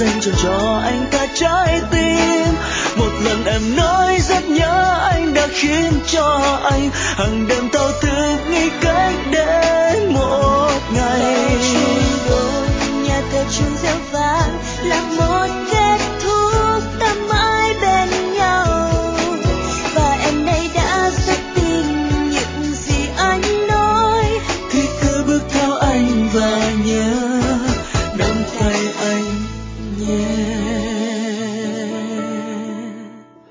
dành cho anh cả trái tim. Một lần em nói rất nhớ anh đã khiến cho anh hàng đêm thao thức nghĩ cách đến một ngày